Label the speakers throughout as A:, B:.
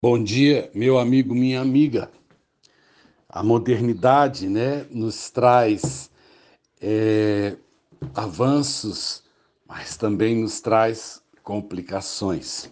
A: Bom dia, meu amigo, minha amiga. A modernidade, nos traz avanços, mas também nos traz complicações.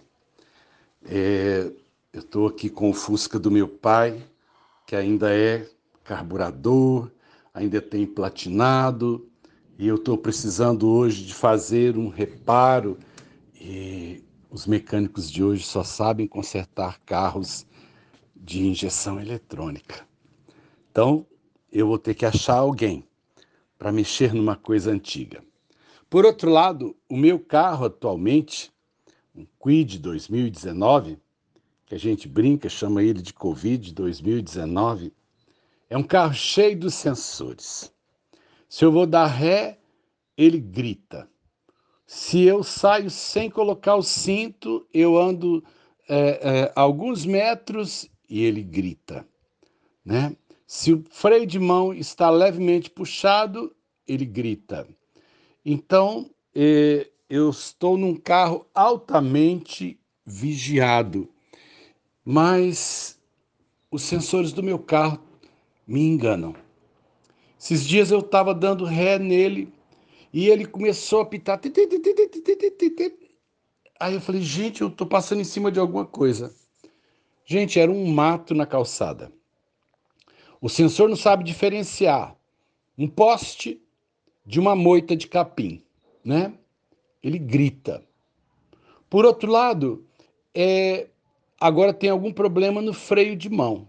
A: Eu estou aqui com o Fusca do meu pai, que ainda é carburador, ainda tem platinado, e eu estou precisando hoje de fazer um reparo. E os mecânicos de hoje só sabem consertar carros de injeção eletrônica. Então, eu vou ter que achar alguém para mexer numa coisa antiga. Por outro lado, o meu carro atualmente, um Kwid 2019, que a gente brinca, chama ele de Covid 2019, é um carro cheio de sensores. Se eu vou dar ré, ele grita. Se eu saio sem colocar o cinto, eu ando alguns metros e ele grita, né? Se o freio de mão está levemente puxado, ele grita. Então, eu estou num carro altamente vigiado, mas os sensores do meu carro me enganam. Esses dias eu estava dando ré nele e ele começou a pitar. Aí eu falei, gente, eu estou passando em cima de alguma coisa. Gente, era um mato na calçada. O sensor não sabe diferenciar um poste de uma moita de capim, né? Ele grita. Por outro lado, agora tem algum problema no freio de mão.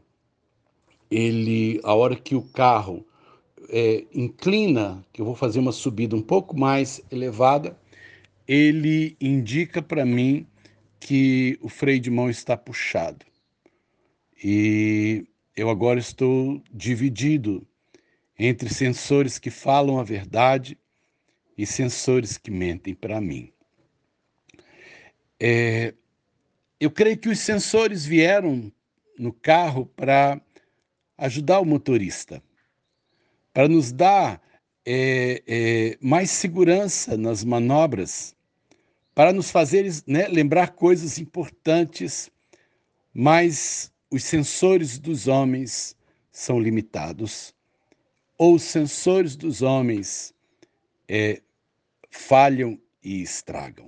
A: A hora que o carro inclina, que eu vou fazer uma subida um pouco mais elevada, ele indica para mim que o freio de mão está puxado. E eu agora estou dividido entre sensores que falam a verdade e sensores que mentem para mim. Eu creio que os sensores vieram no carro para ajudar o motorista, para nos dar mais segurança nas manobras, para nos fazer, né, lembrar coisas importantes, mas os sensores dos homens são limitados, ou os sensores dos homens falham e estragam.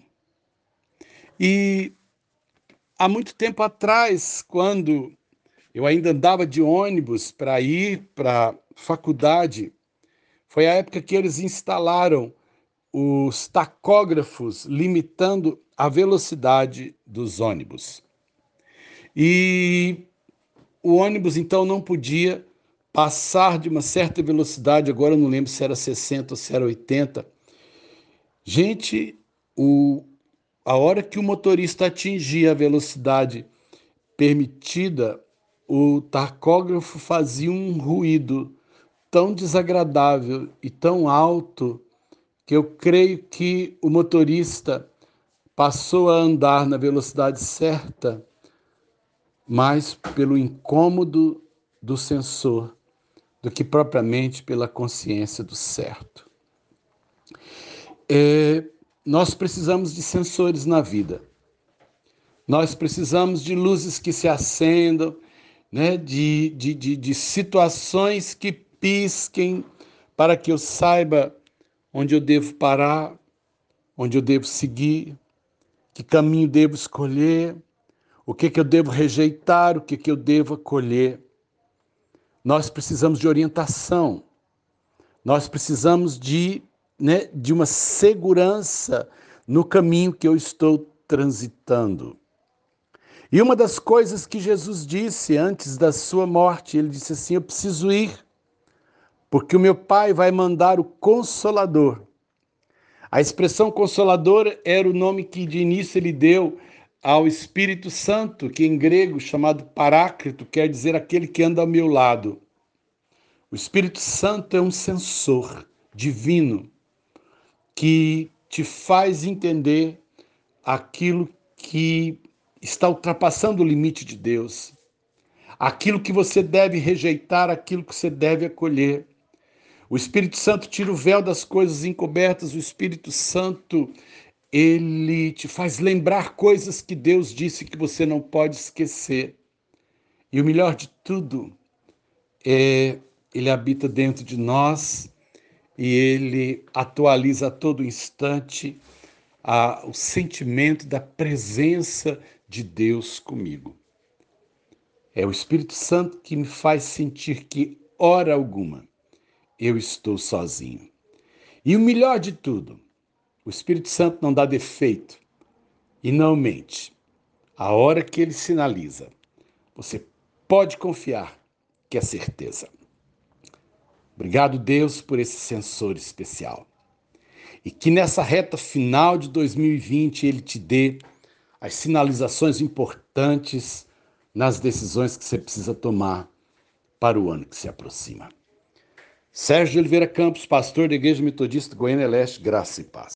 A: E há muito tempo atrás, quando eu ainda andava de ônibus para ir para a faculdade, foi a época que eles instalaram os tacógrafos limitando a velocidade dos ônibus. E o ônibus, então, não podia passar de uma certa velocidade, agora eu não lembro se era 60 ou se era 80. Gente, a hora que o motorista atingia a velocidade permitida, o tacógrafo fazia um ruído tão desagradável e tão alto que eu creio que o motorista passou a andar na velocidade certa, mais pelo incômodo do sensor do que propriamente pela consciência do certo. Nós precisamos de sensores na vida. Nós precisamos de luzes que se acendam, né? de situações que pisquem para que eu saiba onde eu devo parar, onde eu devo seguir, que caminho devo escolher, o que eu devo rejeitar, o que eu devo acolher. Nós precisamos de orientação, nós precisamos de uma segurança no caminho que eu estou transitando. E uma das coisas que Jesus disse antes da sua morte, ele disse assim, eu preciso ir, porque o meu Pai vai mandar o Consolador. A expressão Consolador era o nome que de início ele deu ao Espírito Santo, que em grego chamado Paráclito, quer dizer aquele que anda ao meu lado. O Espírito Santo é um sensor divino que te faz entender aquilo que está ultrapassando o limite de Deus, aquilo que você deve rejeitar, aquilo que você deve acolher. O Espírito Santo tira o véu das coisas encobertas, o Espírito Santo, ele te faz lembrar coisas que Deus disse que você não pode esquecer. E o melhor de tudo é ele habita dentro de nós e ele atualiza a todo instante o sentimento da presença de Deus comigo. É o Espírito Santo que me faz sentir que, hora alguma, eu estou sozinho. E o melhor de tudo, o Espírito Santo não dá defeito e não mente. A hora que ele sinaliza, você pode confiar que é certeza. Obrigado, Deus, por esse sensor especial. E que nessa reta final de 2020 ele te dê as sinalizações importantes nas decisões que você precisa tomar para o ano que se aproxima. Sérgio de Oliveira Campos, pastor da Igreja Metodista Goiânia Leste, graça e paz.